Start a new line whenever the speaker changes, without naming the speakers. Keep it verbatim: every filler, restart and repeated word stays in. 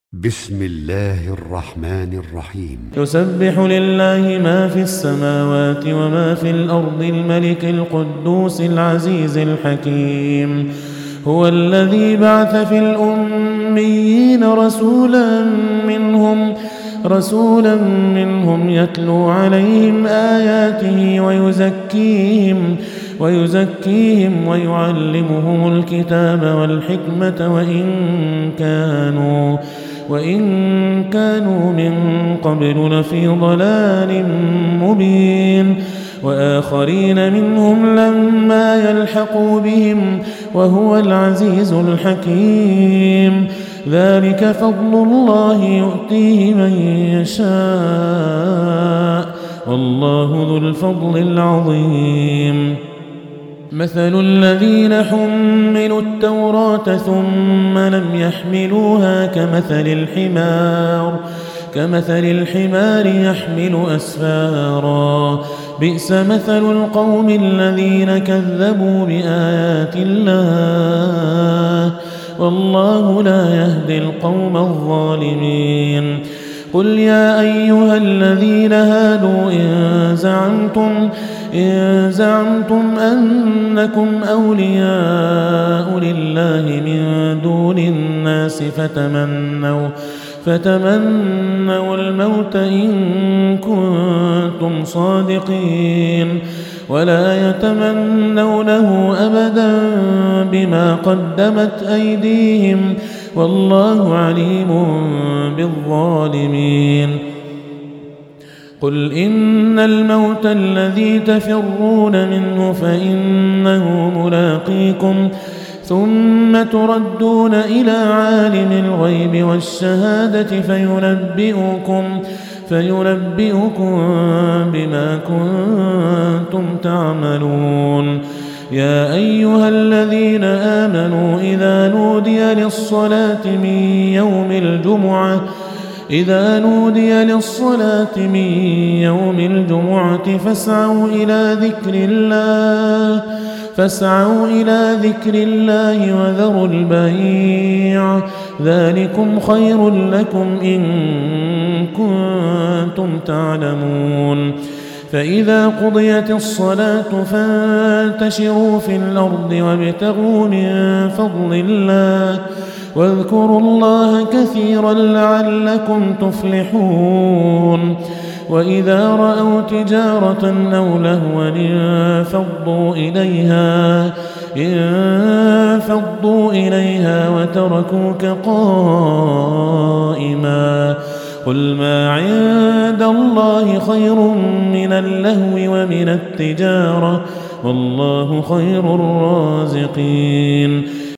بسم الله الرحمن الرحيم.
يسبح لله ما في السماوات وما في الأرض الملك القدوس العزيز الحكيم. هو الذي بعث في الأميين رسولا منهم رسولا منهم يتلو عليهم آياته ويزكيهم ويزكيهم ويعلمهم الكتاب والحكمة وإن كانوا وإن كانوا من قبل لفي ضلال مبين وآخرين منهم لما يلحقوا بهم وهو العزيز الحكيم. ذلك فضل الله يؤتيه من يشاء والله ذو الفضل العظيم. مثل الذين حملوا التوراة ثم لم يحملوها كمثل الحمار كمثل الحمار يحمل أسفارا بئس مثل القوم الذين كذبوا بآيات الله والله لا يهدي القوم الظالمين. قل يا أيها الذين هادوا إن زعمتم إن زعمتم أنكم أولياء لله من دون الناس فتمنوا فتمنوا الموت إن كنتم صادقين ولا يتمنونه أبدا بما قدمت أيديهم والله عليم بالظالمين. قل إن الموت الذي تفرون منه فإنه ملاقيكم ثم تردون إلى عالم الغيب والشهادة فينبئكم فينبئكم بما كنتم تعملون. يا أيها الذين آمنوا إذا نودي للصلاة من يوم الجمعة إذا نودي للصلاة من يوم الجمعة فاسعوا إلى ذكر الله فاسعوا إلى ذكر الله وذروا البيع ذلكم خير لكم إن كنتم تعلمون. فإذا قضيت الصلاة فانتشروا في الأرض وابتغوا من فضل الله واذكروا الله كثيرا لعلكم تفلحون. وإذا رأوا تجارة أو لهوا انفضوا إليها انفضوا إليها وتركوك قائما. قل ما عند الله خير من اللهو ومن التجارة والله خير الرازقين.